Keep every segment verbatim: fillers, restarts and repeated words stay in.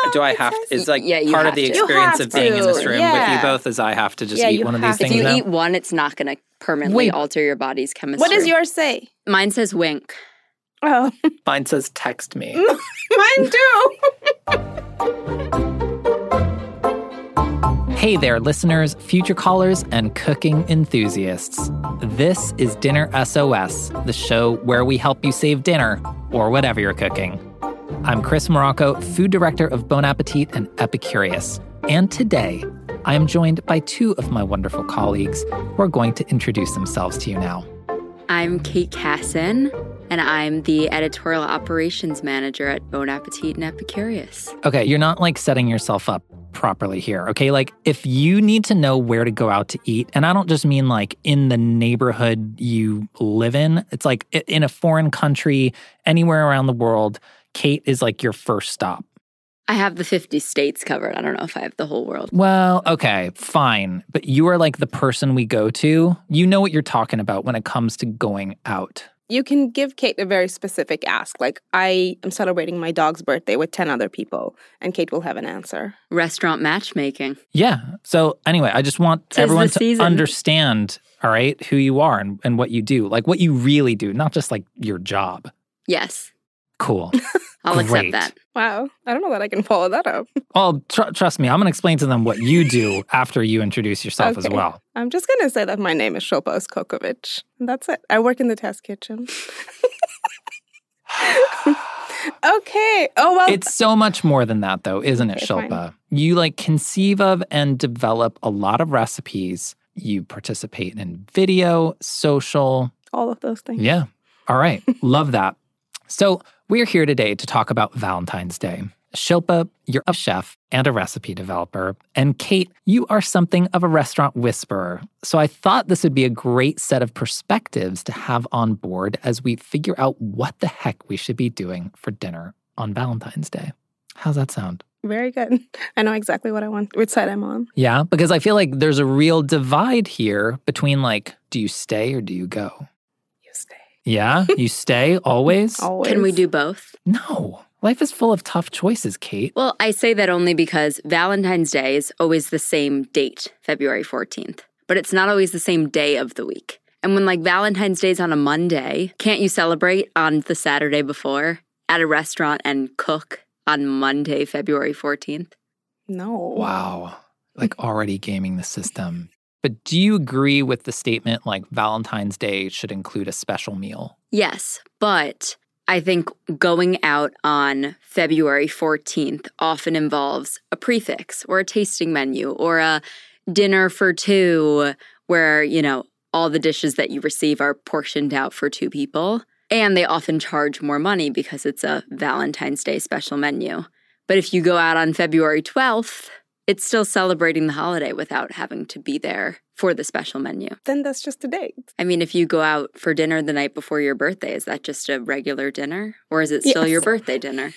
do I have to, is like yeah, part of the to. experience of being to. in this room yeah. with you both is I have to just yeah, eat one of these have things If you now? eat one, it's not going to permanently Wait. alter your body's chemistry. What does yours say? Mine says wink. Oh. Mine says text me. Mine too. Hey there, listeners, future callers, and cooking enthusiasts. This is Dinner S O S, the show where we help you save dinner, or whatever you're cooking. I'm Chris Morocco, food director of Bon Appetit and Epicurious. And today, I am joined by two of my wonderful colleagues who are going to introduce themselves to you now. I'm Kate Casson, and I'm the editorial operations manager at Bon Appetit and Epicurious. Okay, you're not like setting yourself up properly here, okay? Like if you need to know where to go out to eat, and I don't just mean like in the neighborhood you live in, it's like in a foreign country, anywhere around the world, Kate is like your first stop. I have the fifty states covered. I don't know if I have the whole world. Well, okay, fine. But you are like the person we go to. You know what you're talking about when it comes to going out. You can give Kate a very specific ask. Like, I am celebrating my dog's birthday with ten other people, and Kate will have an answer. Restaurant matchmaking. Yeah. So anyway, I just want Tis everyone the to season. understand, all right, who you are and, and what you do. Like what you really do, not just like your job. Yes, Cool. I'll Great. accept that. Wow. I don't know that I can follow that up. Well, tr- trust me, I'm going to explain to them what you do after you introduce yourself as Okay. well. I'm just going to say that my name is Shilpa Oskokovich. And that's it. I work in the test kitchen. Okay. Oh, well. It's so much more than that, though, isn't it, Okay, Shilpa? fine. You like conceive of and develop a lot of recipes. You participate in video, social. all of those things. Yeah. All right. Love that. So we're here today to talk about Valentine's Day. Shilpa, you're a chef and a recipe developer. And Kate, you are something of a restaurant whisperer. So I thought this would be a great set of perspectives to have on board as we figure out what the heck we should be doing for dinner on Valentine's Day. How's that sound? Very good. I know exactly what I want, which side I'm on. Yeah, because I feel like there's a real divide here between like, do you stay or do you go? You stay. Yeah, you stay always? Always. Can we do both? No. Life is full of tough choices, Kate. Well, I say that only because Valentine's Day is always the same date, February fourteenth. But it's not always the same day of the week. And when like Valentine's Day is on a Monday, can't you celebrate on the Saturday before at a restaurant and cook on Monday, February fourteenth? No. Wow. Like already gaming the system. But do you agree with the statement like Valentine's Day should include a special meal? Yes, but I think going out on February fourteenth often involves a prefix or a tasting menu or a dinner for two where, you know, all the dishes that you receive are portioned out for two people. And they often charge more money because it's a Valentine's Day special menu. But if you go out on February twelfth, it's still celebrating the holiday without having to be there for the special menu. Then that's just a date. I mean, if you go out for dinner the night before your birthday, is that just a regular dinner? Or is it still Yes. your birthday dinner?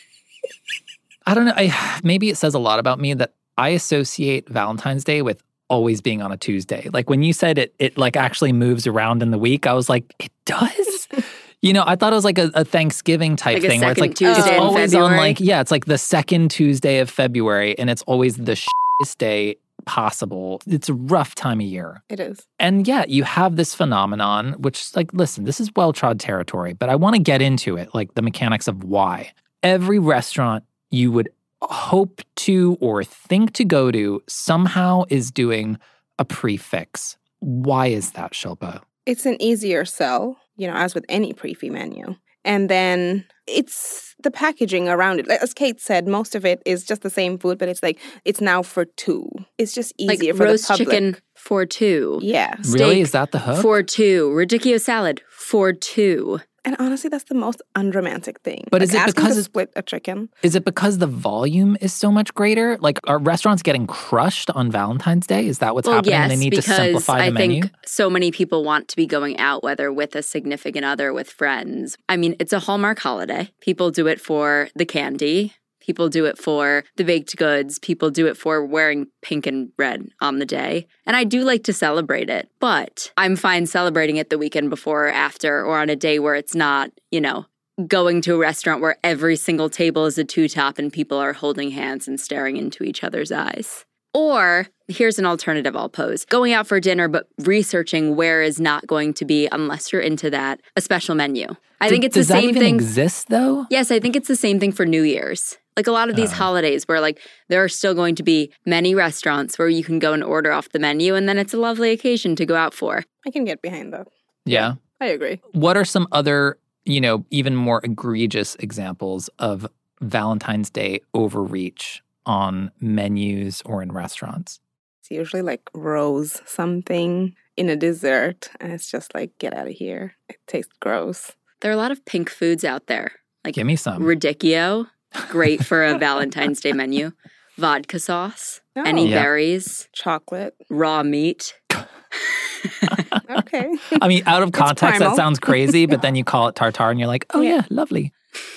I don't know. I, maybe it says a lot about me that I associate Valentine's Day with always being on a Tuesday. Like when you said it, it like actually moves around in the week, I was like, it does? You know, I thought it was like a, a Thanksgiving type Like a thing where it's like, second Tuesday it's in always on February? like, yeah, it's like the second Tuesday of February and it's always the shittiest day possible. It's a rough time of year. It is. And yeah, you have this phenomenon, which like, listen, this is well-trod territory, but I want to get into it, like the mechanics of why. Every restaurant you would hope to or think to go to somehow is doing a prefix. Why is that, Shilpa? It's an easier sell, you know, as with any pre-fee menu. And then it's the packaging around it. Like, as Kate said, most of it is just the same food, but it's like, it's now for two. It's just easier Like for roast the public. chicken for two. Yeah. Really? Steak Is that the hook? For two. Radicchio salad for two. And honestly, that's the most unromantic thing. But like is it asking because to it's- split a chicken? Is it because the volume is so much greater? Like, are restaurants getting crushed on Valentine's Day? Is that what's Well, happening? yes, They need because to simplify the I menu? think so many people want to be going out, whether with a significant other, with friends. I mean, it's a Hallmark holiday. People do it for the candy. People do it for the baked goods. People do it for wearing pink and red on the day. And I do like to celebrate it, but I'm fine celebrating it the weekend before or after or on a day where it's not, you know, going to a restaurant where every single table is a two-top and people are holding hands and staring into each other's eyes. Or, here's an alternative I'll pose. Going out for dinner, but researching where is not going to be, unless you're into that, a special menu. I D- think it's does the same that even thing. exist, though? Yes, I think it's the same thing for New Year's. Like a lot of these Oh. holidays where like there are still going to be many restaurants where you can go and order off the menu, and then it's a lovely occasion to go out for. I can get behind that. Yeah. I agree. What are some other, you know, even more egregious examples of Valentine's Day overreach on menus or in restaurants? It's usually like rose something in a dessert, and it's just like, get out of here. It tastes gross. There are a lot of pink foods out there. Like Give me some. Radicchio, great for a Valentine's Day menu. Vodka sauce, Oh. any Yeah. berries, Chocolate. raw meat. Okay. I mean, out of context, that primal. sounds crazy, but then you call it tartare and you're like, oh, yeah, Yeah. lovely.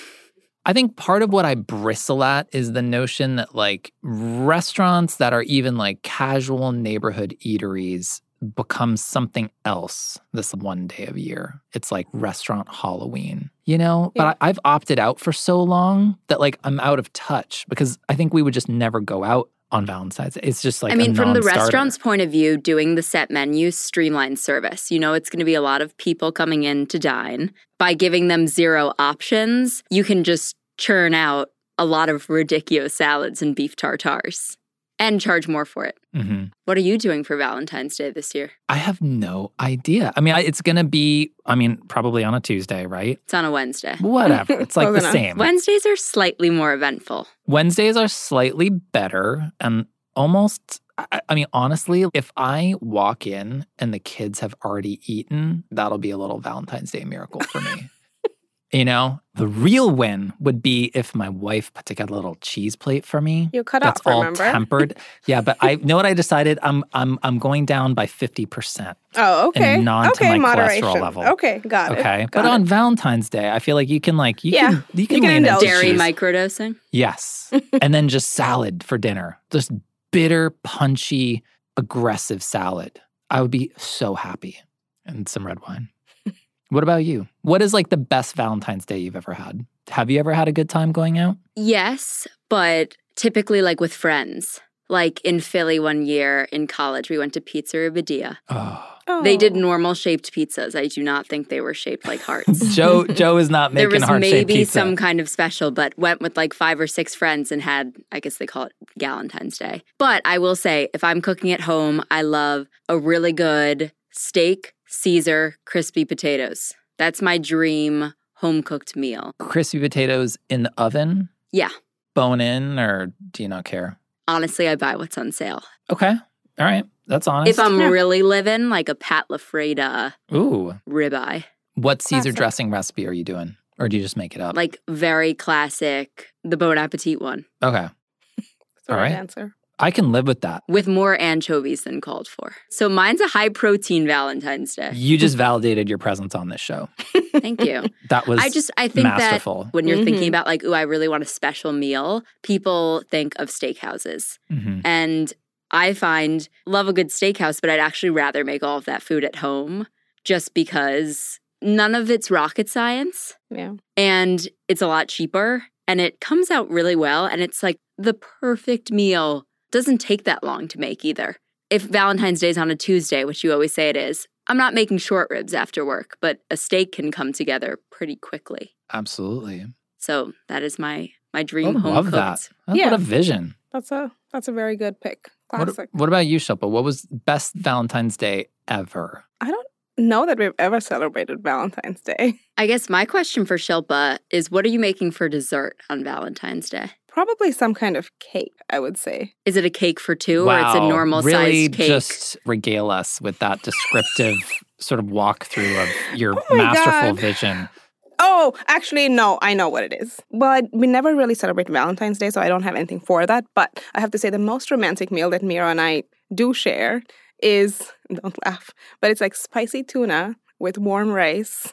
I think part of what I bristle at is the notion that, like, restaurants that are even like casual neighborhood eateries become something else this one day of year. It's like restaurant Halloween, you know? Yeah. But I, I've opted out for so long that, like, I'm out of touch because I think we would just never go out on Valentine's Day. It's just like I mean, a from the non-starter. restaurant's point of view, doing the set menu streamlines service. You know, it's going to be a lot of people coming in to dine. By giving them zero options, you can just churn out a lot of ridiculous salads and beef tartares and charge more for it. Mhm. What are you doing for Valentine's Day this year? I have no idea. I mean, I, it's going to be, I mean, probably on a Tuesday, right? It's on a Wednesday. Whatever. It's like Close the enough. same. Wednesdays are slightly more eventful. Wednesdays are slightly better and almost, I, I mean, honestly, if I walk in and the kids have already eaten, that'll be a little Valentine's Day miracle for me. You know, the real win would be if my wife put together a little cheese plate for me. You cut That's off, all remember? tempered. Yeah, but I know what I decided. I'm I'm I'm going down by fifty percent. Oh, okay. And non to okay, my moderation. cholesterol level. Okay, got it. Okay, Got but it. on Valentine's Day, I feel like you can like you Yeah, can you can, you can lean into indulge. Dairy cheese. microdosing. Yes, and then just salad for dinner. Just bitter, punchy, aggressive salad. I would be so happy, and some red wine. What about you? What is like the best Valentine's Day you've ever had? Have you ever had a good time going out? Yes, but typically like with friends. Like in Philly one year in college, we went to Pizzeria Badia. Oh. Oh. They did normal shaped pizzas. I do not think they were shaped like hearts. Joe Joe is not There making was heart-shaped maybe pizza. some kind of special, but went with like five or six friends and had, I guess they call it Galentine's Day. But I will say, if I'm cooking at home, I love a really good steak, Caesar, crispy potatoes. That's my dream home-cooked meal. Crispy potatoes in the oven? Yeah. Bone in, or do you not care? Honestly, I buy what's on sale. Okay. All right. That's honest. If I'm Yeah. really living, like a Pat LaFreda Ooh. ribeye. What Caesar Classic. dressing recipe are you doing? Or do you just make it up? Like very classic, the Bon Appetit one. Okay. That's the all right right. answer. I can live with that. With more anchovies than called for. So mine's a high protein Valentine's Day. You just validated your presence on this show. Thank you. That was I just, I think masterful. that when you're thinking Mhm. about like, ooh, I really want a special meal, people think of steakhouses. Mhm. And I find, love a good steakhouse, but I'd actually rather make all of that food at home just because none of it's rocket science Yeah. and it's a lot cheaper and it comes out really well. And it's like the perfect meal. Doesn't take that long to make either. If Valentine's Day is on a Tuesday, which you always say it is, I'm not making short ribs after work, but a steak can come together pretty quickly. Absolutely. So that is my my I dream home love cooked. that. That's Yeah. What a vision. That's a that's a very good pick. What, Classic. what about you, Shilpa? What was best Valentine's Day ever? I don't know that we've ever celebrated Valentine's Day. I guess my question for Shilpa is, what are you making for dessert on Valentine's Day? Probably some kind of cake, I would say. Is it a cake for two wow. or it's a normal really sized cake? just regale us with that descriptive sort of walkthrough of your Oh my masterful God. vision. Oh, actually, no, I know what it is. But we never really celebrate Valentine's Day, so I don't have anything for that. But I have to say the most romantic meal that Mira and I do share is, don't laugh, but it's like spicy tuna with warm rice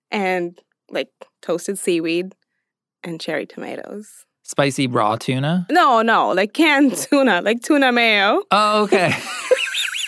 and like toasted seaweed and cherry tomatoes. Spicy raw tuna? No, no, like canned tuna, like tuna mayo. Oh, okay.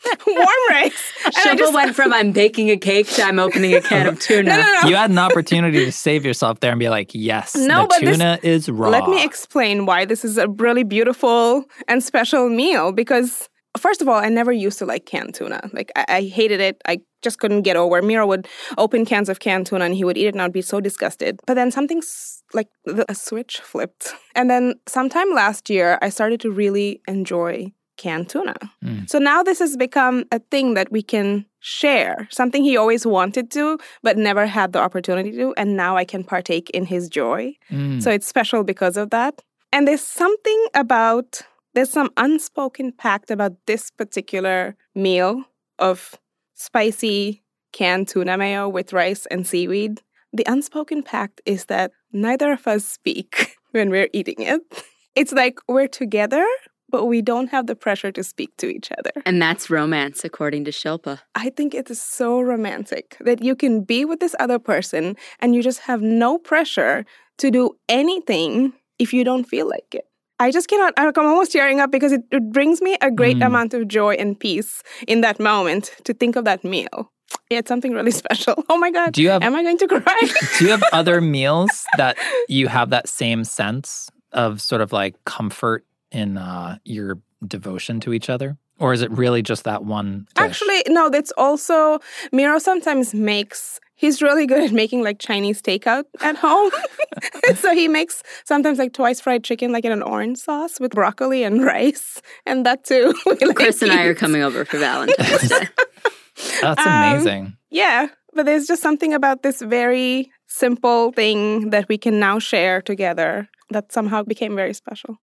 warm rice. And I Shilpa just- went from I'm baking a cake to I'm opening a can of tuna. No, no, no. You had an opportunity to save yourself there and be like, yes, No, the but this- tuna is raw. Let me explain why this is a really beautiful and special meal. Because, first of all, I never used to like canned tuna. Like, I, I hated it. I just couldn't get over. Miro would open cans of canned tuna and he would eat it and I'd be so disgusted. But then something's like the, a switch flipped. And then sometime last year, I started to really enjoy canned tuna. Mm. So now this has become a thing that we can share, something he always wanted to, but never had the opportunity to. And now I can partake in his joy. Mm. So it's special because of that. And there's something about, there's some unspoken pact about this particular meal of spicy canned tuna mayo with rice and seaweed. The unspoken pact is that neither of us speak when we're eating it. It's like we're together, but we don't have the pressure to speak to each other. And that's romance, according to Shilpa. I think it is so romantic that you can be with this other person and you just have no pressure to do anything if you don't feel like it. I just cannot, I'm almost tearing up because it, it brings me a great Mm. amount of joy and peace in that moment to think of that meal. It's something really special. Oh my God. Do you have- Am I going to cry? Do you have other meals that you have that same sense of sort of like comfort in uh, your devotion to each other? Or is it really just that one dish? Actually, no, that's also, Miro sometimes makes, he's really good at making like Chinese takeout at home. So he makes sometimes like twice fried chicken, like in an orange sauce with broccoli and rice. And that too. we like Chris and I are eat. coming over for Valentine's Day. That's Um, amazing. Yeah, but there's just something about this very simple thing that we can now share together that somehow became very special.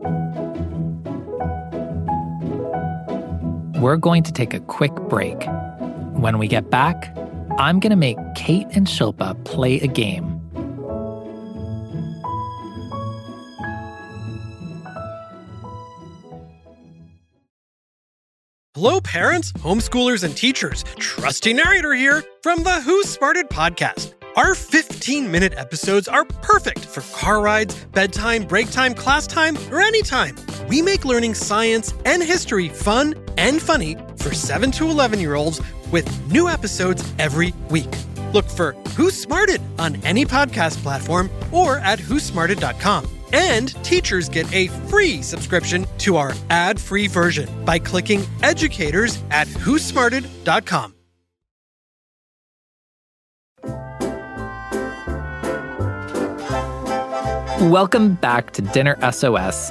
We're going to take a quick break. When we get back, I'm going to make Kate and Shilpa play a game. Hello, parents, homeschoolers, and teachers. Trusty narrator here from the Who Smarted podcast. Our fifteen-minute episodes are perfect for car rides, bedtime, break time, class time, or anytime. We make learning science and history fun and funny for seven to eleven-year-olds with new episodes every week. Look for Who Smarted on any podcast platform or at who smarted dot com. And teachers get a free subscription to our ad-free version by clicking educators at who smarted dot com. Welcome back to Dinner S O S.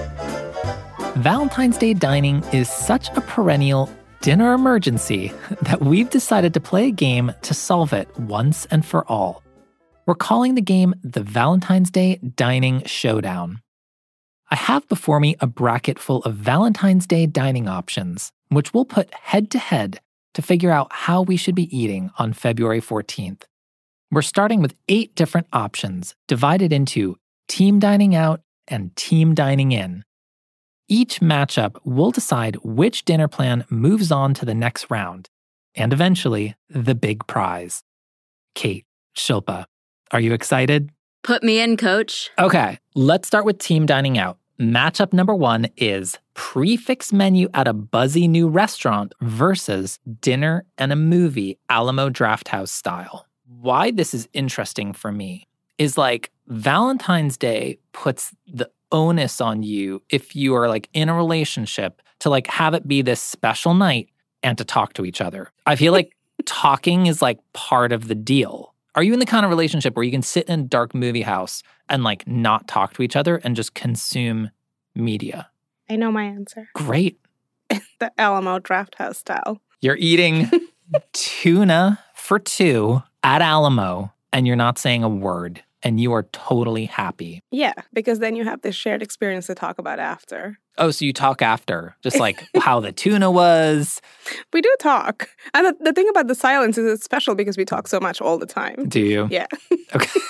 Valentine's Day dining is such a perennial dinner emergency that we've decided to play a game to solve it once and for all. We're calling the game the Valentine's Day Dining Showdown. I have before me a bracket full of Valentine's Day dining options, which we'll put head to head to figure out how we should be eating on February fourteenth. We're starting with eight different options divided into team dining out and team dining in. Each matchup will decide which dinner plan moves on to the next round, and eventually, the big prize. Kate, Shilpa, are you excited? Put me in, coach. Okay, let's start with team dining out. Matchup number one is prefix menu at a buzzy new restaurant versus dinner and a movie Alamo Drafthouse style. Why this is interesting for me is like Valentine's Day puts the onus on you if you are like in a relationship to like have it be this special night and to talk to each other. I feel like talking is like part of the deal. Are you in the kind of relationship where you can sit in a dark movie house and like not talk to each other and just consume media? I know my answer. Great. The Alamo Drafthouse style. You're eating tuna for two at Alamo and you're not saying a word and you are totally happy. Yeah, because then you have this shared experience to talk about after. Oh, so you talk after, just like how the tuna was. We do talk. And the, the thing about the silence is it's special because we talk so much all the time. Do you? Yeah. Okay.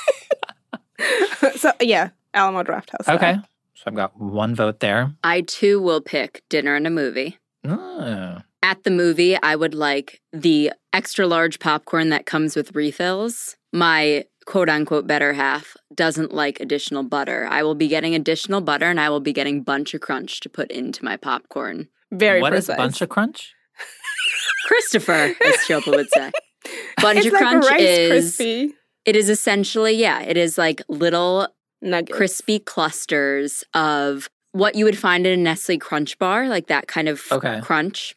So, yeah, Alamo Drafthouse style. Okay. So I've got one vote there. I too will pick dinner and a movie. Oh. At the movie, I would like the extra large popcorn that comes with refills. My quote unquote better half doesn't like additional butter. I will be getting additional butter and I will be getting Bunch of Crunch to put into my popcorn. Very What is precise. Bunch of Crunch? Christopher, as Shilpa would say. Buncha It's like Crunch Rice is Krispie it is essentially, yeah, it is like little nuggets. crispy clusters of what you would find in a Nestle Crunch bar, like that kind of Okay. crunch,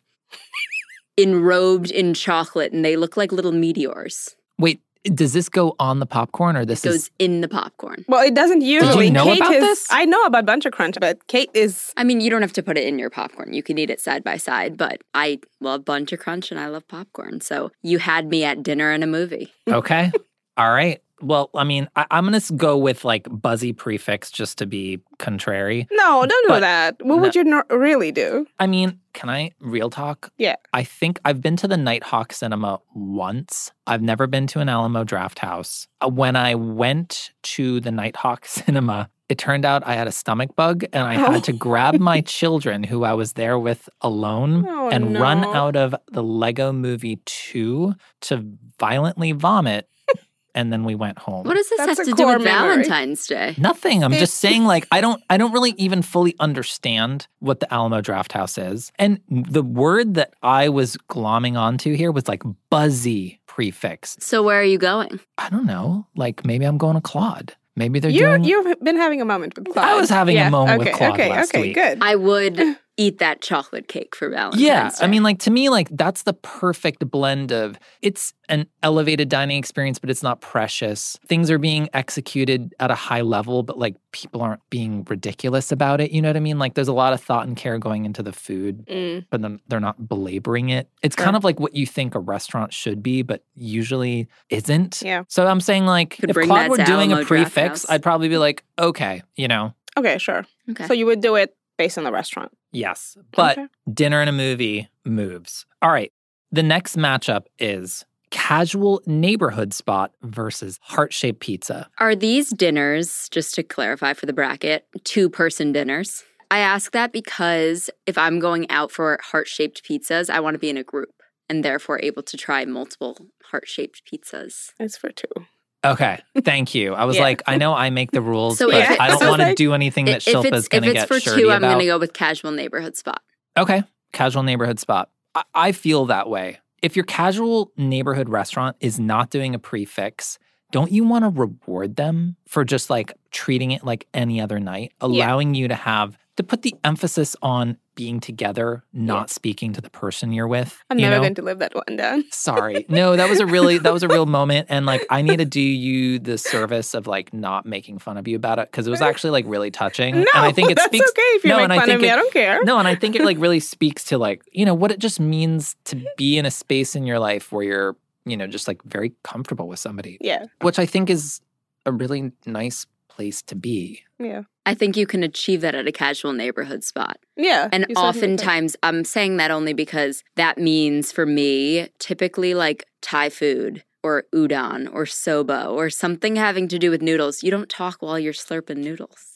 enrobed in chocolate, and they look like little meteors. Wait, does this go on the popcorn or this It goes is in the popcorn. Well, it doesn't usually. know Kate about is, this? I know about Buncha Crunch, but Kate is. I mean, you don't have to put it in your popcorn. You can eat it side by side, but I love Buncha Crunch and I love popcorn. So you had me at dinner and a movie. okay? All right. Well, I mean, I, I'm going to go with like buzzy prefix just to be contrary. No, don't do But- that. What would you no- really do? I mean, can I real talk? Yeah. I think I've been to the Nighthawk Cinema once. I've never been to an Alamo Draft House. Uh, When I went to the Nighthawk Cinema, it turned out I had a stomach bug and I had to grab my children who I was there with alone Oh, and run no. out of the Lego Movie two to violently vomit. And then we went home. What does this That's have a to do core with memory. Valentine's Day? Nothing. I'm It's- just saying, like, I don't I don't really even fully understand what the Alamo Draft House is. And the word that I was glomming onto here was like buzzy prefix. So where are you going? I don't know. Like maybe I'm going to Claude. Maybe they're You doing you've been having a moment with Claude. I was having a Yeah, moment with okay, Claude Okay, last okay, week. good. I would eat that chocolate cake for Valentine's Yeah, Day. I mean, like to me, like that's the perfect blend of it's an elevated dining experience, but it's not precious. Things are being executed at a high level, but like people aren't being ridiculous about it. You know what I mean? Like there's a lot of thought and care going into the food, Mm. but then they're not belaboring it. It's Sure. kind of like what you think a restaurant should be, but usually isn't. Yeah. So I'm saying like Could if bring Claude that were to doing Alamo a Draft prefix, House. I'd probably be like, okay, you know, Okay, sure. Okay. So you would do it based on the restaurant. yes. But Okay. dinner and a movie moves. All right. The next matchup is casual neighborhood spot versus heart-shaped pizza. Are these dinners, just to clarify for the bracket, two-person dinners? I ask that because if I'm going out for heart-shaped pizzas, I want to be in a group and therefore able to try multiple heart-shaped pizzas. It's for two. Okay. Thank you. I was Yeah. like, I know I make the rules, So but if- I don't so want to like- do anything that if it's, Shilpa's going if to it's get for shirty two, I'm about. going to go with casual neighborhood spot. Okay. Casual neighborhood spot. I-, I feel that way. If your casual neighborhood restaurant is not doing a prefix, don't you want to reward them for just like treating it like any other night, allowing you to have to put the emphasis on being together, not speaking to the person you're with? I'm you never know? going to live that one down. Sorry. No, that was a really that was a real moment, and like I need to do you the service of like not making fun of you about it because it was actually like really touching. No, and I think it that's speaks. okay if you no, make and I fun think of me. it- I don't care. No, and I think it like really speaks to like you know what it just means to be in a space in your life where you're you know just like very comfortable with somebody, Yeah, which I think is a really nice place to be. yeah, I think you can achieve that at a casual neighborhood spot. yeah. And you certainly could. oftentimes, I'm saying that only because that means for me, typically like Thai food or udon or soba or something having to do with noodles. You don't talk while you're slurping noodles.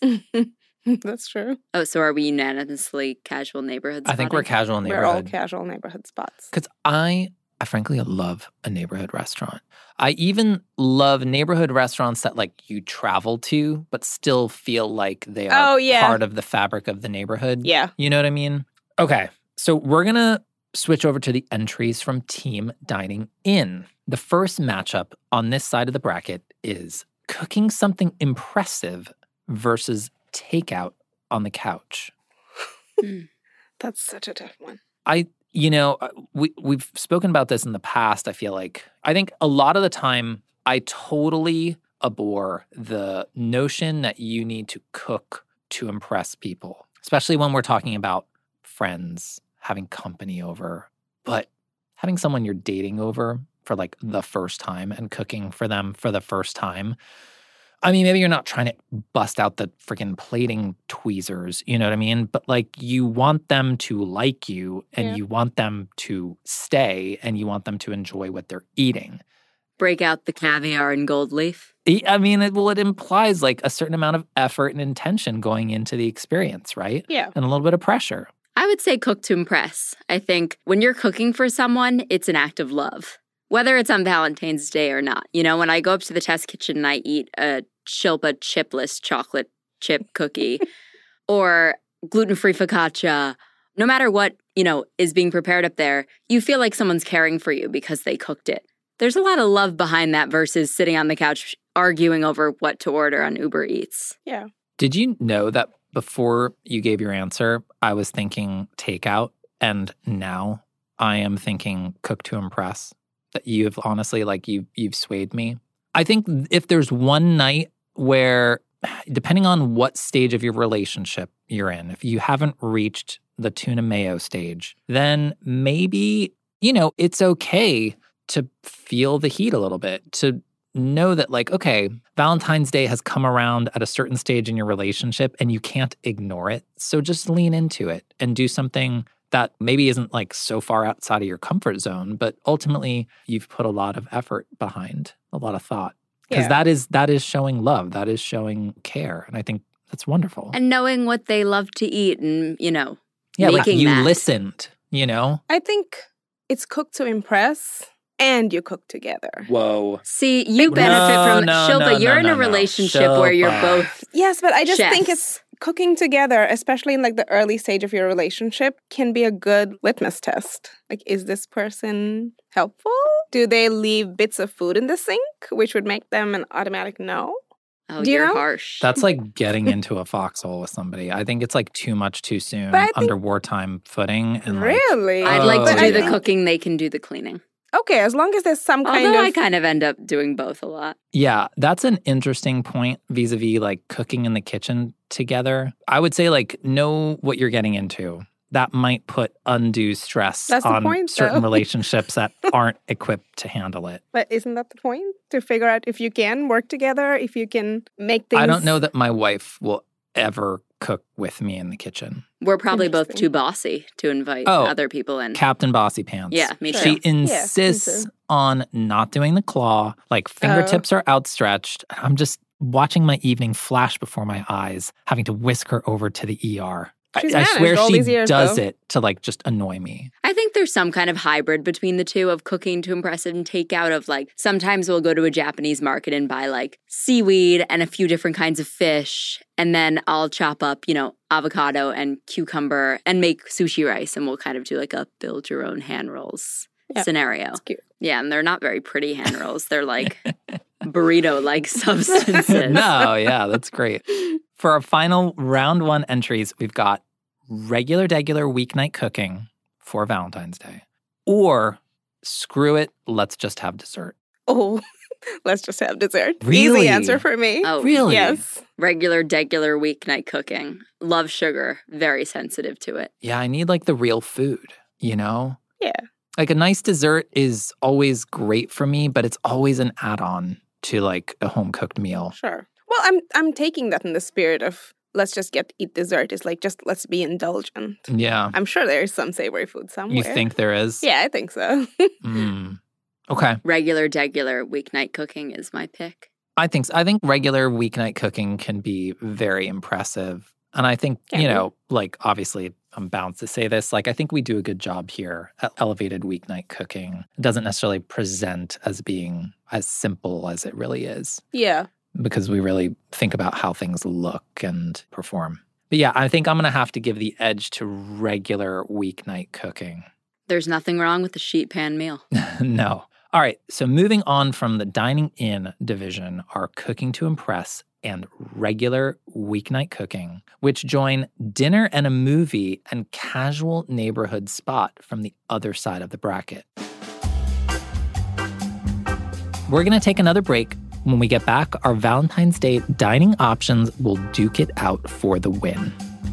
That's true. Oh, so are we unanimously casual neighborhood I think we're spotting? casual We're all neighborhood casual neighborhood spots. because I I frankly love a neighborhood restaurant. I even love neighborhood restaurants that like you travel to, but still feel like they are Oh, yeah. part of the fabric of the neighborhood. Yeah. You know what I mean? Okay. So we're going to switch over to the entries from Team Dining In. The first matchup on this side of the bracket is cooking something impressive versus takeout on the couch. That's such a tough one. I, you know, uh, we we've spoken about this in the past. I feel like I think a lot of the time I totally abhor the notion that you need to cook to impress people, especially when we're talking about friends having company over, but having someone you're dating over for like the first time and cooking for them for the first time. I mean, maybe you're not trying to bust out the freaking plating tweezers, you know what I mean? But like you want them to like you and Yeah. you want them to stay and you want them to enjoy what they're eating. Break out the caviar and gold leaf. E- I mean, it, well, it implies like a certain amount of effort and intention going into the experience, right? Yeah. And a little bit of pressure. I would say cook to impress. I think when you're cooking for someone, it's an act of love, whether it's on Valentine's Day or not. You know, when I go up to the test kitchen and I eat a Shilpa chipless chocolate chip cookie or gluten-free focaccia No matter what, you know, is being prepared up there, you feel like someone's caring for you because they cooked it. There's a lot of love behind that versus sitting on the couch arguing over what to order on Uber Eats. Yeah. Did you know that before you gave your answer, I was thinking takeout, and now I am thinking cook to impress? That you've honestly, like, you, you've swayed me. I think if there's one night where, depending on what stage of your relationship you're in, if you haven't reached the tuna mayo stage, then maybe, you know, it's okay to feel the heat a little bit, to know that, like, okay, Valentine's Day has come around at a certain stage in your relationship and you can't ignore it. So just lean into it and do something that maybe isn't like so far outside of your comfort zone, but ultimately you've put a lot of effort behind, a lot of thought. Because Yeah. that is that is showing love, that is showing care. And I think that's wonderful. And knowing what they love to eat and, you know, yeah, like making you that. listened, you know? I think it's cook to impress and you cook together. Whoa. See, you Like, benefit no, from no, Shilpa. no, You're no, in no, a no. relationship where you're Shilpa. both Yes, but I just think chefs. it's cooking together, especially in like the early stage of your relationship, can be a good litmus test. Like, is this person helpful? Do they leave bits of food in the sink, which would make them an automatic no? Oh, Do you you're know? harsh. That's like getting into a foxhole with somebody. I think it's like too much too soon But I think- under wartime footing. And like, Really? I'd Oh, like to But do I the think- cooking. They can do the cleaning. Okay, as long as there's some kind Although of I kind of end up doing both a lot. yeah, that's an interesting point vis-a-vis like cooking in the kitchen together. I would say like know what you're getting into. That might put undue stress That's the on point, certain though. relationships that aren't equipped to handle it. But isn't that the point? To figure out if you can work together, if you can make things. I don't know that my wife will ever cook with me in the kitchen. We're probably both Interesting. too bossy to invite Oh, other people in. Captain Bossy Pants. Yeah, me Sure. She Yeah, me insists too. on not doing the claw, like fingertips are outstretched. I'm just watching my evening flash before my eyes, having to whisk her over to the E R. I- She's I, managed swear all she these years, does though. it to like just annoy me. I think there's some kind of hybrid between the two of cooking to impress and takeout of like, sometimes we'll go to a Japanese market and buy like seaweed and a few different kinds of fish. And then I'll chop up, you know, avocado and cucumber and make sushi rice. And we'll kind of do like a build your own hand rolls Yeah, scenario. It's cute. Yeah. And they're not very pretty hand rolls. They're like burrito like substances. No, yeah, that's great. For our final round one entries, we've got regular, degular weeknight cooking for Valentine's Day, or screw it, let's just have dessert. Oh, let's just have dessert. Really? Easy answer for me. Oh, Really? Yes. regular, degular weeknight cooking. Love sugar. Very sensitive to it. Yeah, I need like the real food, you know? Yeah. Like a nice dessert is always great for me, but it's always an add-on to like a home-cooked meal. Sure. Well, I'm I'm taking that in the spirit of let's just get eat dessert. It's like just let's be indulgent. Yeah. I'm sure there is some savory food somewhere. You think there is? Yeah, I think so. Mm. Okay. Regular, degular weeknight cooking is my pick. I think so. I think regular weeknight cooking can be very impressive. And I think, Can you be. know, like obviously I'm bound to say this, like I think we do a good job here at Elevated Weeknight Cooking. It doesn't necessarily present as being as simple as it really is Yeah. because we really think about how things look and perform. But yeah, I think I'm going to have to give the edge to regular weeknight cooking. There's nothing wrong with the sheet pan meal. No. All right. So moving on from the dining in division are cooking to impress and regular weeknight cooking, which join dinner and a movie and casual neighborhood spot from the other side of the bracket. We're going to take another break. When we get back, our Valentine's Day dining options will duke it out for the win.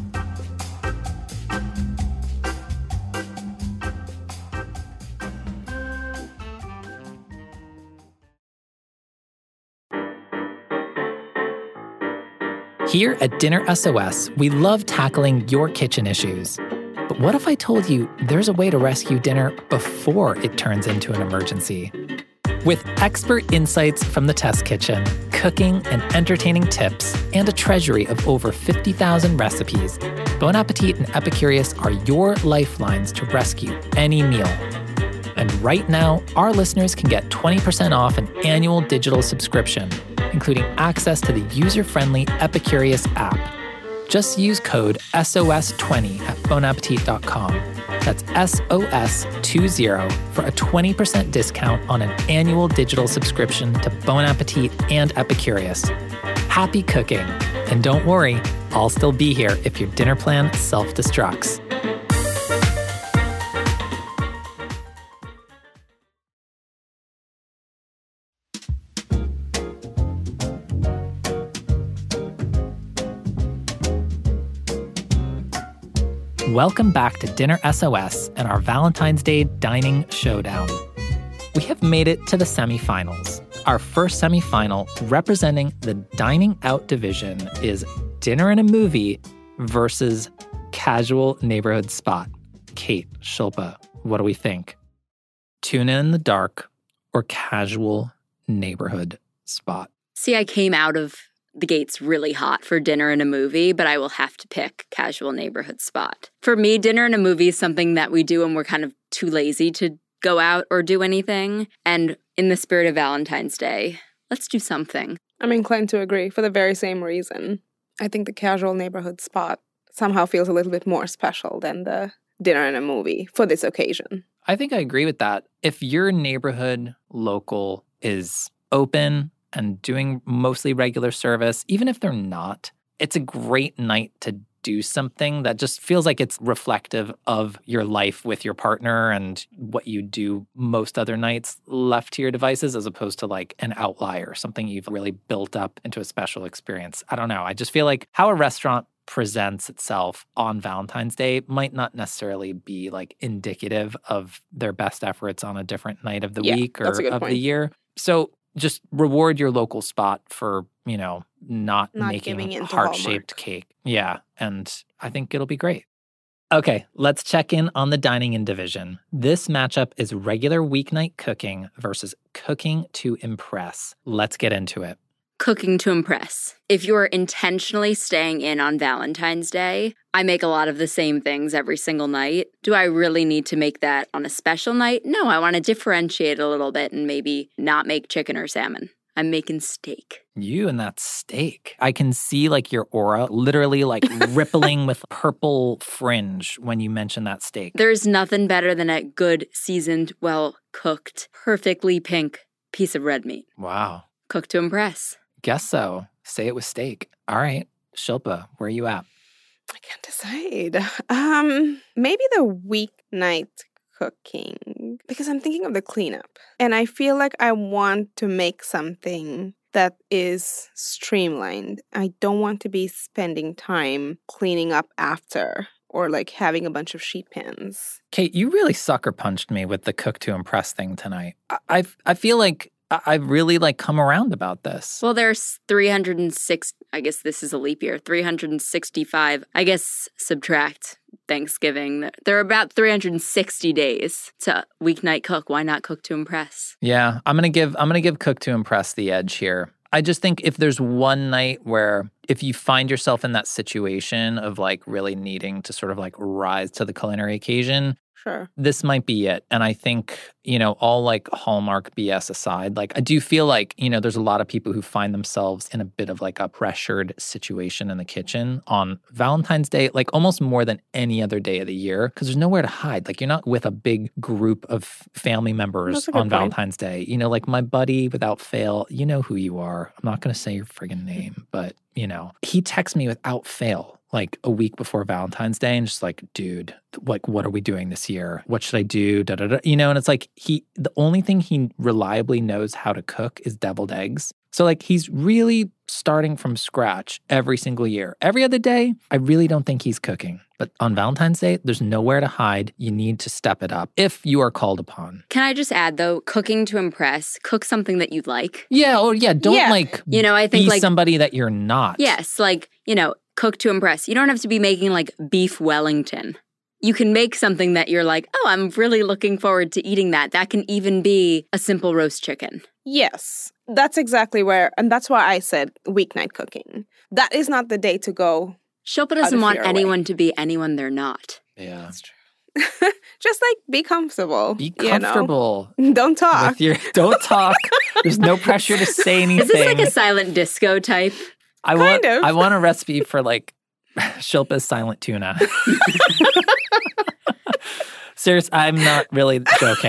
Here at Dinner S O S, we love tackling your kitchen issues. But what if I told you there's a way to rescue dinner before it turns into an emergency? With expert insights from the test kitchen, cooking and entertaining tips, and a treasury of over fifty thousand recipes, Bon Appetit and Epicurious are your lifelines to rescue any meal. And right now, our listeners can get twenty percent off an annual digital subscription, including access to the user-friendly Epicurious app. Just use code S O S twenty at bon appetit dot com. That's S O S twenty for a twenty percent discount on an annual digital subscription to Bon Appetit and Epicurious. Happy cooking. And don't worry, I'll still be here if your dinner plan self-destructs. Welcome back to Dinner S O S and our Valentine's Day Dining Showdown. We have made it to the semifinals. Our first semifinal, representing the dining out division, is Dinner and a Movie versus Casual Neighborhood Spot. Kate, Shilpa, what do we think? Tuna in the Dark or Casual Neighborhood Spot? See, I came out of the gates really hot for Dinner and a Movie, but I will have to pick Casual Neighborhood Spot. For me, Dinner and a Movie is something that we do when we're kind of too lazy to go out or do anything. And in the spirit of Valentine's Day, let's do something. I'm inclined to agree for the very same reason. I think the Casual Neighborhood Spot somehow feels a little bit more special than the Dinner and a Movie for this occasion. I think I agree with that. If your neighborhood local is open and doing mostly regular service, even if they're not, it's a great night to do something that just feels like it's reflective of your life with your partner and what you do most other nights left to your devices, as opposed to like an outlier, something you've really built up into a special experience. I don't know. I just feel like how a restaurant presents itself on Valentine's Day might not necessarily be like indicative of their best efforts on a different night of the Yeah, week or that's a good of point. the year. So just reward your local spot for, you know, not, Not giving making in to heart-shaped Hallmark. cake. Yeah, and I think it'll be great. Okay, let's check in on the dining-in division. This matchup is regular weeknight cooking versus cooking to impress. Let's get into it. Cooking to impress. If you're intentionally staying in on Valentine's Day, I make a lot of the same things every single night. Do I really need to make that on a special night? No, I want to differentiate a little bit and maybe not make chicken or salmon. I'm making steak. You and that steak. I can see like your aura literally like rippling with purple fringe when you mention that steak. There's nothing better than a good, seasoned, well-cooked, perfectly pink piece of red meat. Wow. Cooked to impress. Guess so. Say it with steak. All right. Shilpa, where are you at? I can't decide. Um, maybe the weeknight cooking, because I'm thinking of the cleanup. And I feel like I want to make something that is streamlined. I don't want to be spending time cleaning up after or like having a bunch of sheet pans. Kate, you really sucker punched me with the cook to impress thing tonight. I I, I feel like I- I've really like come around about this. Well, there's three hundred six, I guess this is a leap year, three hundred sixty-five, I guess subtract Thanksgiving. There are about three hundred sixty days to weeknight cook. Why not cook to impress? Yeah, I'm gonna give I'm gonna give cook to impress the edge here. I just think if there's one night where if you find yourself in that situation of like really needing to sort of like rise to the culinary occasion, Sure. this might be it. And I think, you know, all like Hallmark B S aside, like I do feel like, you know, there's a lot of people who find themselves in a bit of like a pressured situation in the kitchen on Valentine's Day, like almost more than any other day of the year, because there's nowhere to hide. Like you're not with a big group of family members That's a good on point. Valentine's Day. You know, like my buddy without fail, you know who you are. I'm not going to say your friggin' name, but you know, he texts me without fail like a week before Valentine's Day and just like, dude, like, what are we doing this year? What should I do? Da, da, da. You know, and it's like he, the only thing he reliably knows how to cook is deviled eggs. So like he's really starting from scratch every single year. Every other day, I really don't think he's cooking. But on Valentine's Day, there's nowhere to hide. You need to step it up if you are called upon. Can I just add, though, cooking to impress, cook something that you like. Yeah, or yeah, don't Yeah. like You know, I think be like, somebody that you're not. yes, like, you know, cook to impress. You don't have to be making like beef Wellington. You can make something that you're like, oh, I'm really looking forward to eating that. That can even be a simple roast chicken. Yes, that's exactly where, and that's why I said weeknight cooking. That is not the day to go. Shilpa Out doesn't of want your way. anyone to be anyone they're not. Yeah. true. Just like be comfortable. Be you know? comfortable. Don't talk. With your, don't talk. There's no pressure to say anything. Is this like a silent disco type? I want Kind of. I want a recipe for like Shilpa's silent tuna. Serious, I'm not really joking.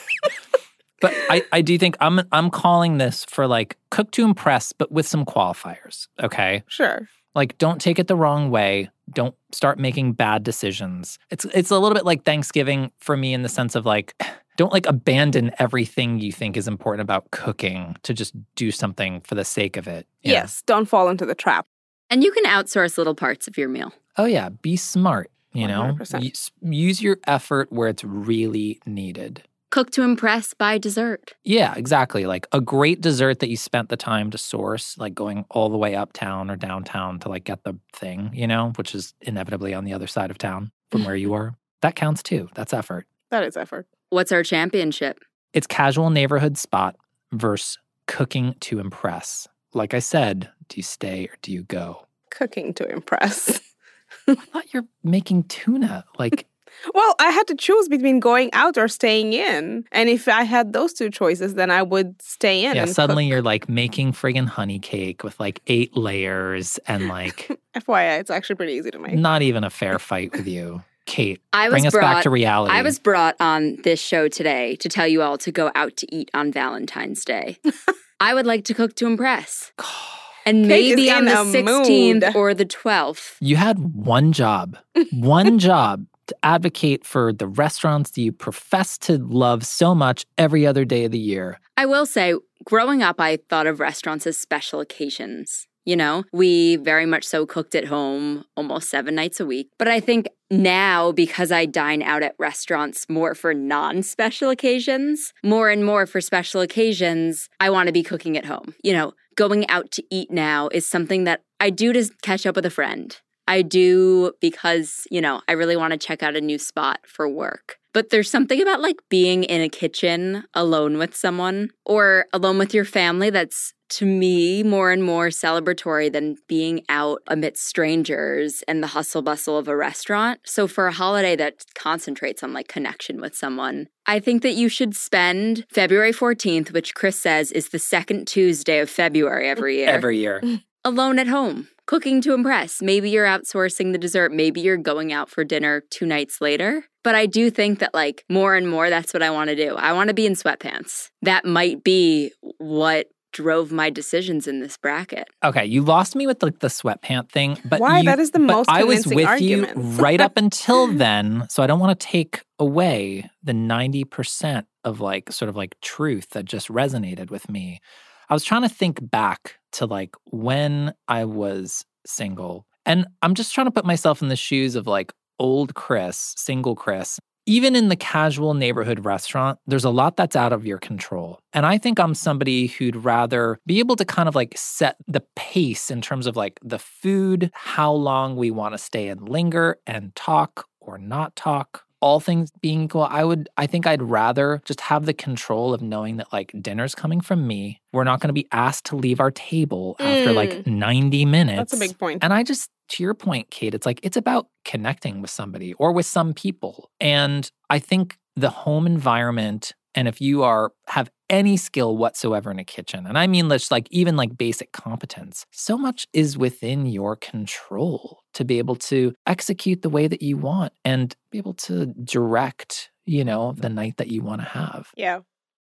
But I, I do think I'm I'm calling this for like cook to impress, but with some qualifiers, okay? Sure. Like, don't take it the wrong way. Don't start making bad decisions. It's it's a little bit like Thanksgiving for me in the sense of like, don't like abandon everything you think is important about cooking to just do something for the sake of it. Yeah. Yes, don't fall into the trap. And you can outsource little parts of your meal. Oh yeah, be smart, you know? one hundred percent. Use, use your effort where it's really needed. Cook to impress, buy dessert. Yeah, exactly. Like a great dessert that you spent the time to source, like going all the way uptown or downtown to like get the thing, you know, which is inevitably on the other side of town from where you are. That counts too. That's effort. That is effort. What's our championship? It's casual neighborhood spot versus cooking to impress. Like I said, do you stay or do you go? Cooking to impress. I thought you're making tuna. Like, Well, I had to choose between going out or staying in. And if I had those two choices, then I would stay in. yeah, and suddenly cook. you're like making friggin' honey cake with like eight layers and like F Y I, it's actually pretty easy to make. not even a fair fight with you. Kate, I was bring us brought, back to reality. I was brought on this show today to tell you all to go out to eat on Valentine's Day. I would like to cook to impress. And Kate maybe is on in the a sixteenth mood. or the twelfth. You had one job, one job to advocate for the restaurants that you profess to love so much every other day of the year. I will say, growing up, I thought of restaurants as special occasions. You know, we very much so cooked at home almost seven nights a week. But I think now, because I dine out at restaurants more for non-special occasions, more and more for special occasions, I want to be cooking at home. You know, going out to eat now is something that I do to catch up with a friend. I do because, you know, I really want to check out a new spot for work. But there's something about like being in a kitchen alone with someone or alone with your family that's, to me, more and more celebratory than being out amidst strangers and the hustle bustle of a restaurant. So for a holiday that concentrates on like connection with someone, I think that you should spend February fourteenth, which Chris says is the second Tuesday of February every year. Every year. Alone at home, cooking to impress. Maybe you're outsourcing the dessert. Maybe you're going out for dinner two nights later. But I do think that like more and more, that's what I want to do. I want to be in sweatpants. That might be what drove my decisions in this bracket. Okay, you lost me with like the sweatpant thing, but Why? you- That is the but most I was convincing with argument. you right up until then, so I don't want to take away the ninety percent of like sort of like truth that just resonated with me. I was trying to think back to like when I was single, and I'm just trying to put myself in the shoes of like old Chris, single Chris. Even in the casual neighborhood restaurant, there's a lot that's out of your control. And I think I'm somebody who'd rather be able to kind of like set the pace in terms of like the food, how long we want to stay and linger and talk or not talk. All things being equal, I would, I think I'd rather just have the control of knowing that like dinner's coming from me. We're not going to be asked to leave our table after Mm. like ninety minutes. That's a big point. And I just, to your point, Kate, it's like, it's about connecting with somebody or with some people. And I think the home environment, and if you are, have any skill whatsoever in a kitchen, and I mean, let's like even like basic competence, so much is within your control to be able to execute the way that you want and be able to direct, you know, the night that you want to have. Yeah.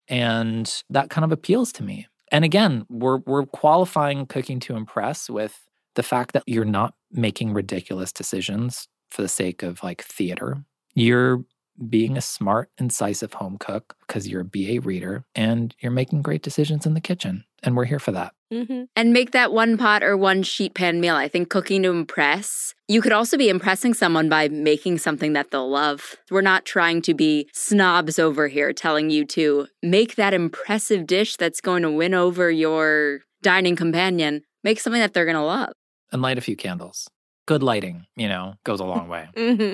And that kind of appeals to me. And again, we're we're qualifying cooking to impress with the fact that you're not making ridiculous decisions for the sake of like theater. You're being a smart, incisive home cook because you're a B A reader and you're making great decisions in the kitchen. And we're here for that. Mm-hmm. And make that one pot or one sheet pan meal. I think cooking to impress. You could also be impressing someone by making something that they'll love. We're not trying to be snobs over here telling you to make that impressive dish that's going to win over your dining companion. Make something that they're going to love. And light a few candles. Good lighting, you know, goes a long way.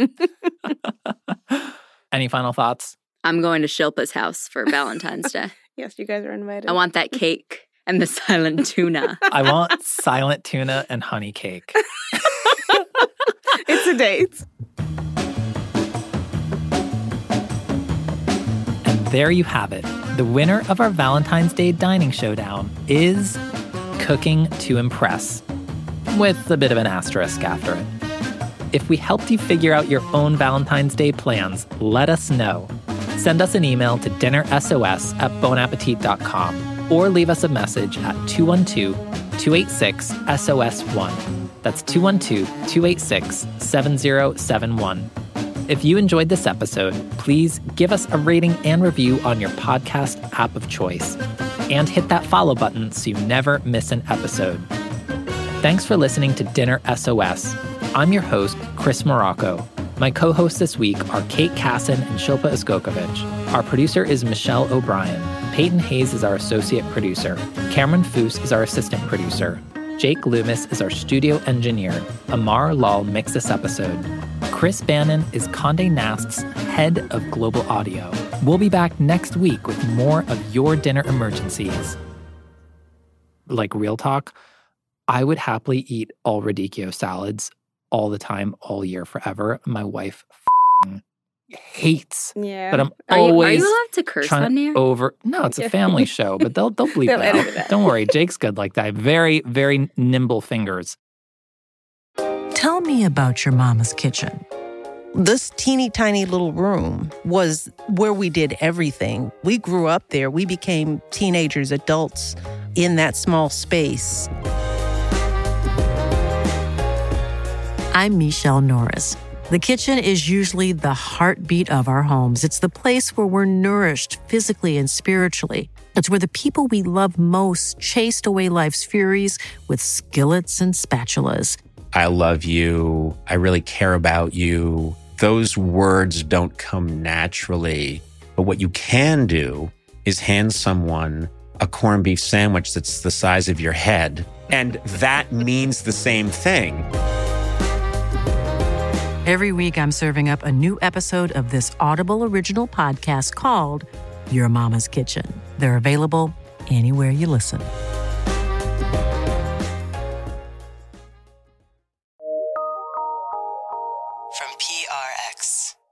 Mm-hmm. Any final thoughts? I'm going to Shilpa's house for Valentine's Day. Yes, you guys are invited. I want that cake and the silent tuna. I want silent tuna and honey cake. It's a date. And there you have it. The winner of our Valentine's Day Dining Showdown is Cooking to Impress, with a bit of an asterisk after it. If we helped you figure out your own Valentine's Day plans, let us know. Send us an email to dinnersos at bonappetit dot com or leave us a message at two one two, two eight six, S O S one. That's two one two, two eight six, seven zero seven one. If you enjoyed this episode, please give us a rating and review on your podcast app of choice. And hit that follow button so you never miss an episode. Thanks for listening to Dinner S O S. I'm your host, Chris Morocco. My co-hosts this week are Kate Kasson and Shilpa Iskokovich. Our producer is Michelle O'Brien. Peyton Hayes is our associate producer. Cameron Foose is our assistant producer. Jake Loomis is our studio engineer. Amar Lal mixed this episode. Chris Bannon is Condé Nast's head of global audio. We'll be back next week with more of your dinner emergencies. Like, real talk, I would happily eat all radicchio salads all the time, all year, forever. My wife f***ing hates Yeah. that I'm Are you, are always you allowed to curse trying on here? over. No, it's a family show, but they'll they'll bleep They'll it edit it out. out. Don't worry, Jake's good like that. Very, very nimble fingers. Tell me about your mama's kitchen. This teeny tiny little room was where we did everything. We grew up there. We became teenagers, adults in that small space. I'm Michelle Norris. The kitchen is usually the heartbeat of our homes. It's the place where we're nourished physically and spiritually. It's where the people we love most chased away life's furies with skillets and spatulas. I love you. I really care about you. Those words don't come naturally. But what you can do is hand someone a corned beef sandwich that's the size of your head. And that means the same thing. Every week, I'm serving up a new episode of this Audible original podcast called Your Mama's Kitchen. They're available anywhere you listen. From P R X.